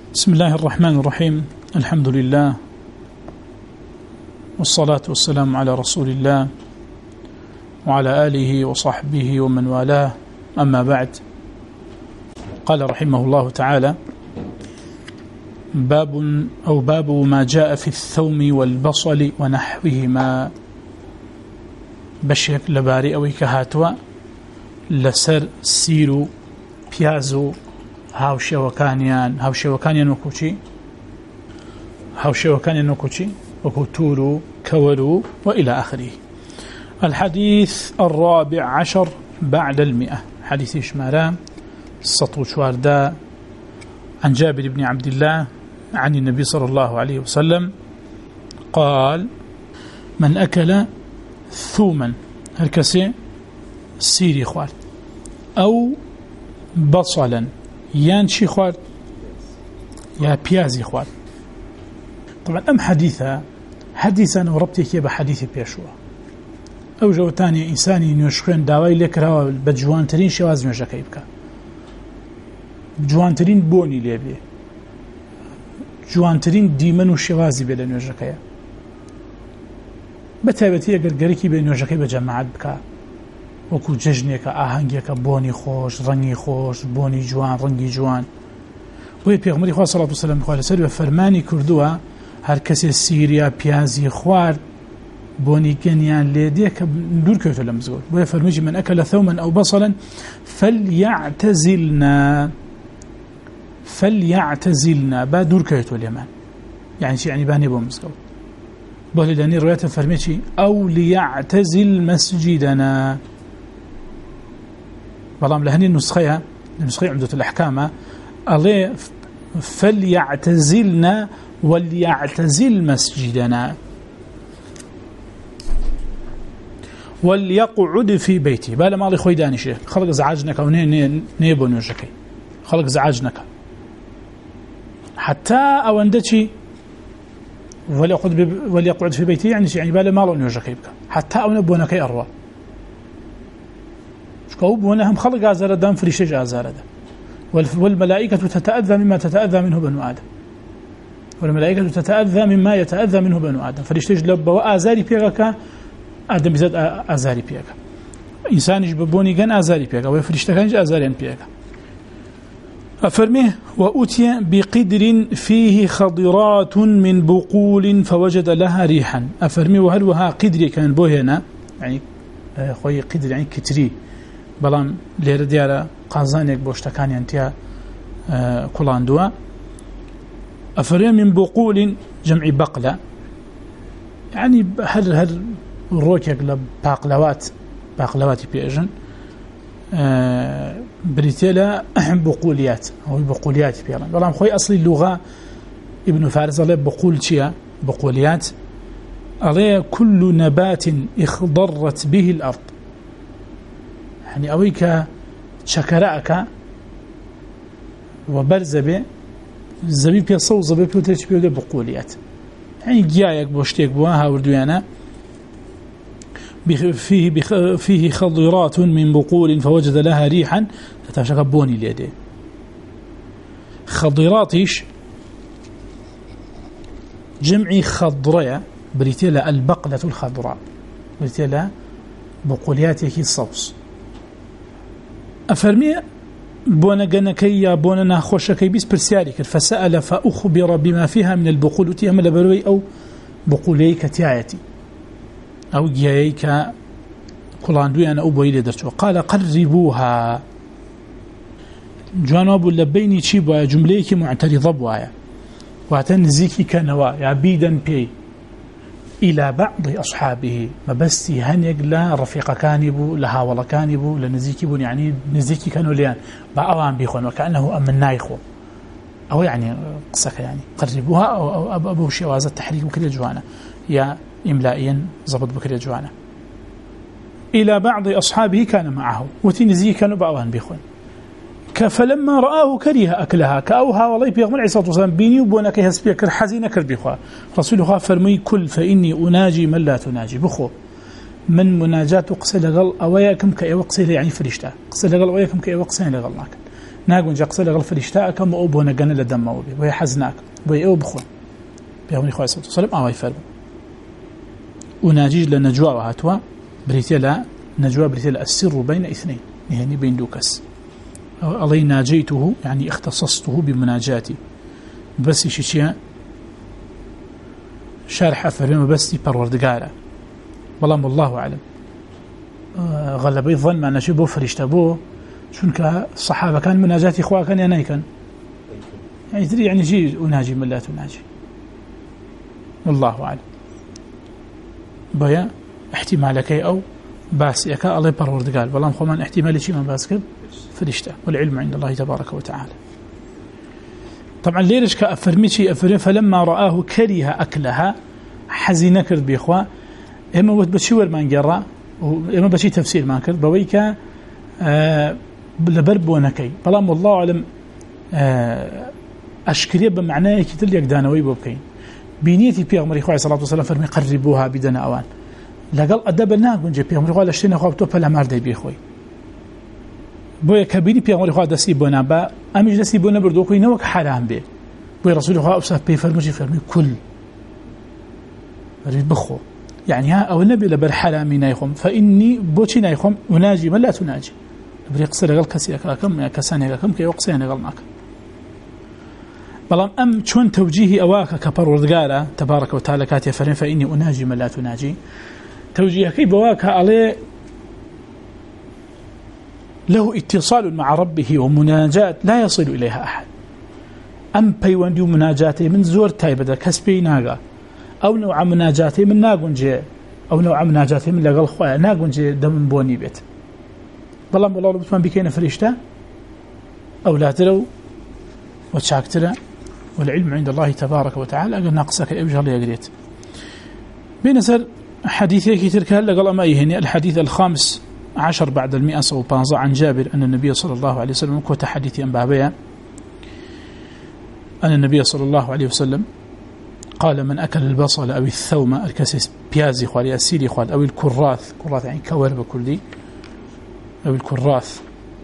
بسم الله الرحمن الرحيم. الحمد لله والصلاة والسلام على رسول الله وعلى آله وصحبه ومن والاه، أما بعد. قال رحمه الله تعالى: باب ما جاء في الثوم والبصل ونحوهما. بشيك لباري أوي كهاتوا لسر سيرو بيازو هاوشێوەکانیان وەکوچی وەکو تور كور وإلى آخره. الحديث 14 بعد 100، حديث شمارة 114 عن جابر بن عبد الله عن النبي صلى الله عليه وسلم قال: من أكل ثوما، هركسي سيري خوارد، أو بصلا يان شي خوارد يا بيازي خوارد. طبعا أم حديثا وربطيك بحديث بيشوا أو جو تاني إنساني نيوشخين داوي لكرا بجوانترين شواز نيوشكي بك، جوانترين بوني ليبي، جوانترين ديمن وشوازي بلا نيوشكي، بتابتي قرقريكي بين نيوشكي بجماعات بك، وكو ججنيك آهنگيك بوني خوش، رنگي خوش، بوني جوان، رنگي جوان. وهي پیغمبری خواه صلی الله علیه وسلم خواه لسر فرمانی کردوه هر کسی سیریا پیازی خوار بوني گنیان لیده که دور کهتو لمزگود. وهي فرميجي: من أكل ثوما أو بصلا فليعتزلنا با دور كهتو اليمان، يعني شيء يعني باني بومزگود. بولي لاني رواية فرميجي: أو ليعتزل مسجدنا. بلام لهني النسخة عمدة الأحكام الله فليعتزلنا وليعتزل مسجدنا وليقعد في بيتي. بالا مالي خوي دانيشه خلق زعاجنك او نيبو نوجكي خلق زعاجنك حتى او اندشي وليقعد في بيتي، يعني بالا مالو نوجكي بك حتى او نبونكي اروى شكو بونهم خلق ازار دام فريشج ازار ده. والملائكة تتأذى مما تتأذى منه بنو آدم، والملائكة تتأذى مما يتأذى منه بنو آدم. فريشتج لب وآزاري بيغاكا آدم بزاد آزاري بيغاكا، إنسان يجببوني كان آزاري بيغاكا، ويفريشتكانج آزاريان بيغاكا. أفرميه: وأتي بقدر فيه خضرات من بقول فوجد لها ريحا. أفرميه: وهل وها قدري كان بوهنا، يعني خوي قدر يعني كتري، بلام ليرة ديارة قازانيك بوشتكاني انتيا كولاندوا. أفرميه: من بقول جمع بقلة، يعني هل روكيك باقلوات بيجن بريتيلا بقوليات أو بقوليات بيجن. بلام خوي أصلي اللغة ابن فارس عليه بقول شيا بقوليات عليه كل نبات اخضرت به الأرض، يعني أويك شكراءك وبرزبه زبيب يصو زبيب يتريش بيوده بقوليات، يعني جايك بوشتيك بواها وردويانا فيه خضرات من بقول فوجد لها ريحا فتشك بوني ليده. خضراتيش جمعي خضرية بريتيلا البقلة الخضراء، بريتيلا بقولياتك الصوص. أفرمي بونا جنكي يا بونا ناخوشكي بيس برسياري فسأل فأخبر بما فيها من البقول تيامل بروي أو بقوليك تيايتي أو جيايك كلاندوي أنا أبوي لدرتو. قال: قربوها جوانب اللبيني تشيبوا جمليك معترضة بوايا واتنزيكي كنوا عبيدا بي إلى بعض أصحابه، ما بستي هنيق لا رفيق كانبو لها ولا كانبو لنزيكي بون، يعني نزيكي كانوا ليان بأوان بيخون وكأنه أمن نايخو أو يعني قصك، يعني قربوها أو أبو شيء وهذا التحريك بكل جوانا يا إملائيا زبط بكل جوانا. إلى بعض أصحابه كان معه وتنزيكي كانوا بأوان بيخون فلما رآه كره أكلها كأوها والله بيغمر عليه الصلاة والسلام بيني وبونك يهسبيك حزين كربيخوا. رسوله فرمي: كل فإني أناجي من لا تناجي. بخو من مناجات قصي لغل أوياكم كأي وقصي يعني فريشتا قصي لغل أوياكم كأي وقصي لغل لكن ناقون جاقصة لغل فريشتاء كم أبونا جن لدم أبي وهي حزناك وهي أو بخون بيومي خوي صلى الله عليه وسلم أوي فرب وناجيج لنجوا وهاتوا بريتيلا نجوا بريتيلا السر بين اثنين يعني بين دوكس الله ناجيته يعني اختصصته بمناجاتي بس شيء شارح فريم بس بروردقاره والله الله أعلم غلبي الظن ما نشبه فريشتبوه شنك الصحابة كان مناجات إخوة كان يناي كان يعني تري يعني جي أناجي من لا تناجي والله أعلم بيا احتمالك أو باسيك الله برورد قال والله مخمان احتمالي شيء من باسكب فريشته والعلم عند الله تبارك وتعالى طبعا ليش كأفرميشي أفرم فلما رآه كره أكلها حزين كرد بإخوة إما بتشور ما نجرى إما بشي تفسير ما كرد بويك لبرب ونكي بلام والله أعلم أشكريه بمعناه كتير يقدانوي بوكين بنيتي بيغمر إخوة صلى الله عليه وسلم فرمي قربوها بدنا أوان لقال أدبنا قنجي بيغمر إخوة لشتين إخوة بتوبة لماردي بيخوي بويا كبيري بيغمر إخوة دسيبونا با أميج دسيبونا بردوكوي نوك حرام بي بويا رسول إخوة أبصف بيفرمجي فرمي كل بخو يعني ها أو النبي لبر حرامي نايخم فإني بوشي نايخم أناجي من لا تناجي بريق صير قال كسيك كم كساني كم كي وقسيني قال معك بلام أم شون توجيهي أواك كبروردقارة تبارك وتعالى كاتي فرين فإني أناجي من لا تناجي توجيه كي بواك عليه له اتصال مع ربه ومناجات لا يصل إليها أحد أم بيوانديو مناجاتي من زور تايبدا كسبي ناقا أو نوع مناجاتي من ناقونجي أو نوع مناجاتي من لقل خويا ناقونجي دم بوني بيت بلام والله بتمان بكينا فريشتا أو لا تروا وتشاكترا والعلم عند الله تبارك وتعالى قال ناقصك أبجه الله يقريت بينسر حديثي كتير كهلا قال أما يهني الحديث الخامس عشر بعد 115 عن جابر أن النبي صلى الله عليه وسلم كوت حديثي أن بابيا أن النبي صلى الله عليه وسلم قال من أكل البصل أو الثوم الكسس بيازي خوالي أسيري خوال أو الكراث كراث يعني كور بكل أو الكراث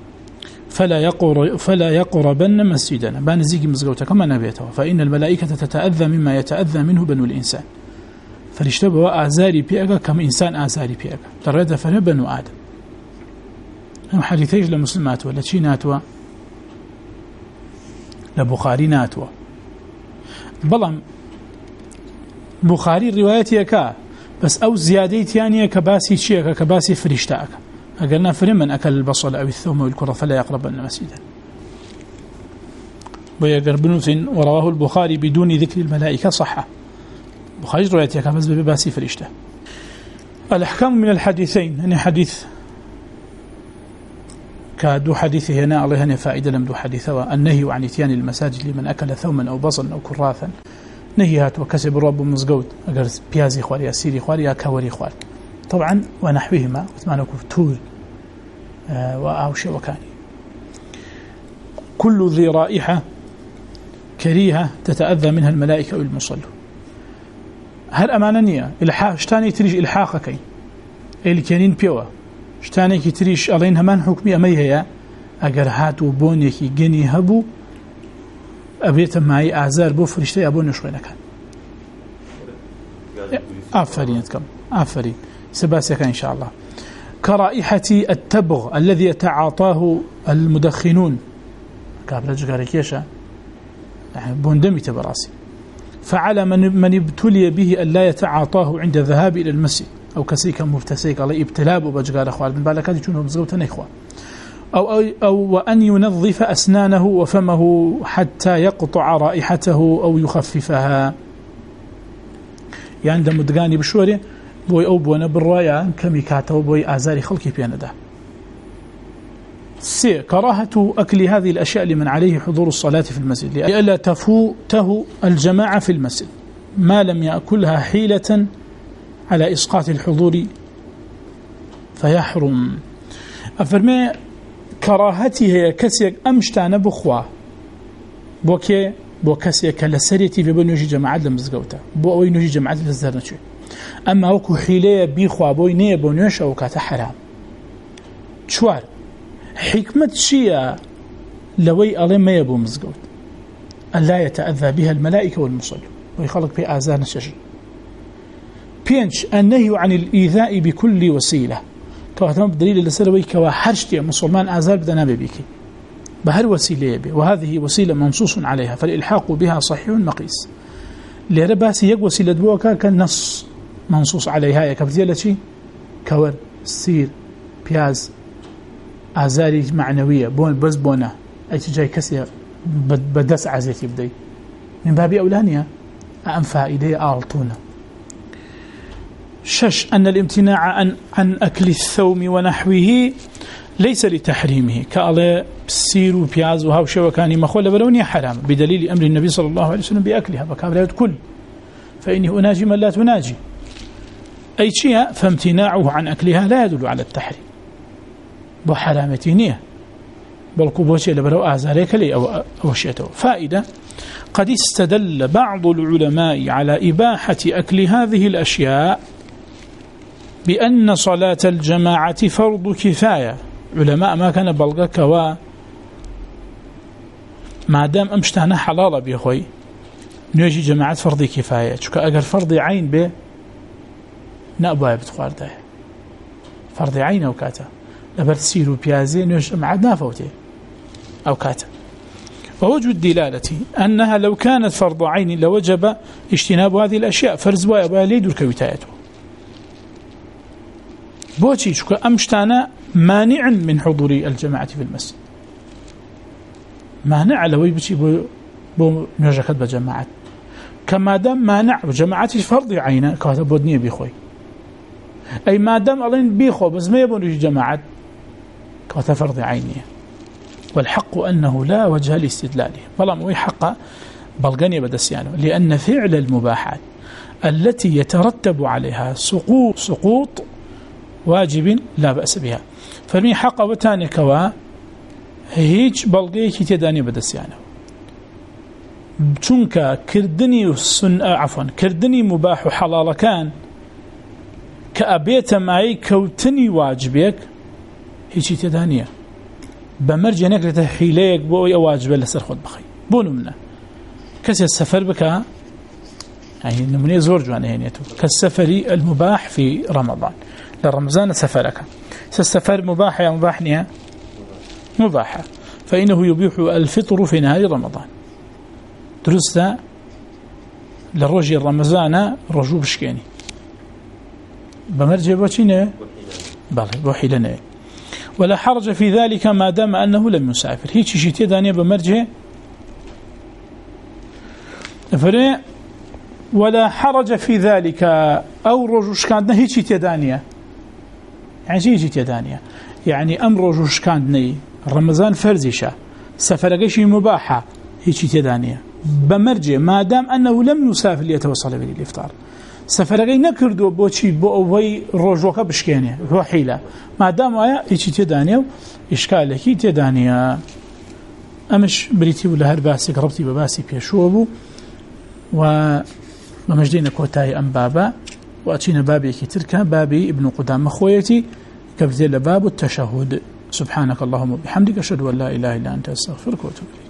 فلا يقربن مسجدنا بان زيجي مزقوتا كما نبيته فإن الملائكة تتأذى مما يتأذى منه بنو الإنسان فلاشتبوا أعزاري بيئك كم إنسان أعزاري بيئك تريد فنه بنو آدم حديثيش لمسلمات ولا تشيناتوا لبخاريناتوا بلام بخاري روايتي كا بس أو زيادتي يعني كباسي شيء كباسي فريشتاك قلنا فرمن أكل البصل أو الثوم والكرة فلا يقربن مسجدا ويقربن ورواه البخاري بدون ذكر الملائكة صحة بخاري روايتي كا بس بباسي فريشتا الأحكام من الحديثين يعني حديث كدو حديث هنا الله هنا فائدة لم دو حديثه النهي عن اتيان المساجد لمن أكل ثوما أو بصلا أو كراثا نهيات وكسب الرب مزقود أقر بيازي خوالي أسيري خوالي أكاوري خوالي طبعا ونحوهما وثمانه كفتور وأوشي وكاني كل ذي رائحة كريهة تتأذى منها الملائكة أو المصلوا هل أماننية شتاني تريج إلحاقكي اللي كانين بيوه شتاني كي تريش ألين همان حكمي أميها أقر هاتو بونيكي جني هبو أبيت معي أعزار بو فرشتي أبو نشوي لكان آفرين تكم آفرين سباسك إن شاء الله كرائحة التبغ الذي يتعاطاه المدخنون قابل جاركيشا يعني بوندمي تبراسي فعلى من ابتلي به أن لا يتعاطاه عند الذهاب إلى المسجد أو كسيك مفتسيك على ابتلاب بجار أخوال من بالك هذه تكون مزغوطة إخوة أو وأن ينظف أسنانه وفمه حتى يقطع رائحته أو يخففها يعني عندما دقاني بشوري بوي أو بونا بالرأي كميكاته بوي أعزاري خلقي بيانده كراهة أكل هذه الأشياء لمن عليه حضور الصلاة في المسجد لألا تفوته الجماعة في المسجد ما لم يأكلها حيلة على إسقاط الحضور فيحرم أفرمي كراهته كسيك أمشتان بخوا بوكي بوكسيك لسريتي في بنوجي جماعة لمزقوته بو أوي نوجي جماعة لزرنشي أما وكو حيلة بيخوا بوي نيه بنوش أو كاتا حرام شوار حكمة شيء لوي ألي ما يبو مزقود ألا يتأذى بها الملائكة والمصلون ويخلق في آذان الشجر. بينش النهي عن الإيذاء بكل وسيلة كواتم بدليل اللي سروي كوا حرشتي مسلمان آذار بدنا بيك بهر وسيلة به، وهذه وسيلة منصوص عليها فالإلحاق بها صحيح مقيس. لرباس يق وسيلة بوكا كالنص منصوص عليها كبتيلة شيء كور سير بياز آذاري معنوية بون بس بونا أي جاي كسي بدس عزيتي بدي من باب أولانية أم فائدة آلطونة. 6 أن الامتناع عن أكل الثوم ونحوه ليس لتحريمه كأله سير وبياز وهاوشة وكان مخول بروني حرام بدليل أمر النبي صلى الله عليه وسلم بأكلها فكان لا يدكل فإنه أناجي من لا تناجي أي شيء فامتناعه عن أكلها لا يدل على التحريم بحرامتينيه بل قبوشي لبرو آزاريك لي أو شيئته. فائدة قد استدل بعض العلماء على إباحة أكل هذه الأشياء بأن صلاة الجماعة فرض كفاية. علماء ما كان بلغك ما دام أمشتانا حلالة بيخوي نيجي جماعة فرض كفاية شكا أقر فرض عين به نأبوها بتخوار ده فرض عين أو كاتا لبر تسير بيازي نيجي جماعة نافوته أو كاتا. ووجه الدلالة أنها لو كانت فرض عين لوجب اجتناب هذه الأشياء فرز ويبقى ليدر كويتايته بوشي شكا أمشتانا مانع من حضور الجماعة في المسجد مانع لو يبشي بو نجاكت بجماعة كما دام مانع جماعة فرض عينه كاتب بودنية بيخوي أي ما دام ألين بيخو بس ما يبون يجي جماعة كاتب فرض عينيه. والحق أنه لا وجه لاستدلاله والله مو حق بلغني بدسيانه لأن فعل المباحات التي يترتب عليها سقوط واجب لا بأس بها فمن حق وتاني كوا هيج بلغي كي تداني بدسيانه چونك كردني كردني مباح حلال كان كأبيت معي كوتني واجبك هيج تدانيه بمرجع نكرة حيليك بوي واجب لسر خود بخي بونو منه كسي السفر بك يعني نمونية زور جوانا هينيتو كالسفر المباح في رمضان لرمضان سفرك السفر مباح يا مباح نيا مباحة فإنه يبيح الفطر في نهار رمضان درستا لروجي رمضان رجو بشكيني بمرجع بوشيني بله بوحي لنا ولا حرج في ذلك ما دام أنه لم يسافر هيك شيء تداني بمرجع فري ولا حرج في ذلك أو رجوش كان هيك شيء تدانية يعني شيء تدانية يعني أمر رجوش كان رمضان فرزشة سفرقشي مباحة هيك تدانية بمرجع ما دام أنه لم يسافر ليتوصل به الإفطار سفرقي نكردو بوشي بوي روجوكا بشكينه هو حيلة ما دام آيا إيشي تدانيا إشكالكي تدانيا أمش بريتي ولا هر باسي قربتي بباسي بيشوبو ومجدين كوتاي أم بابا وأتينا بابي كتركا بابي ابن قدام خويتي كبتي لباب التشهد. سبحانك اللهم وبحمدك أشهد أن لا إله إلا أنت أستغفرك وأتوب إليك.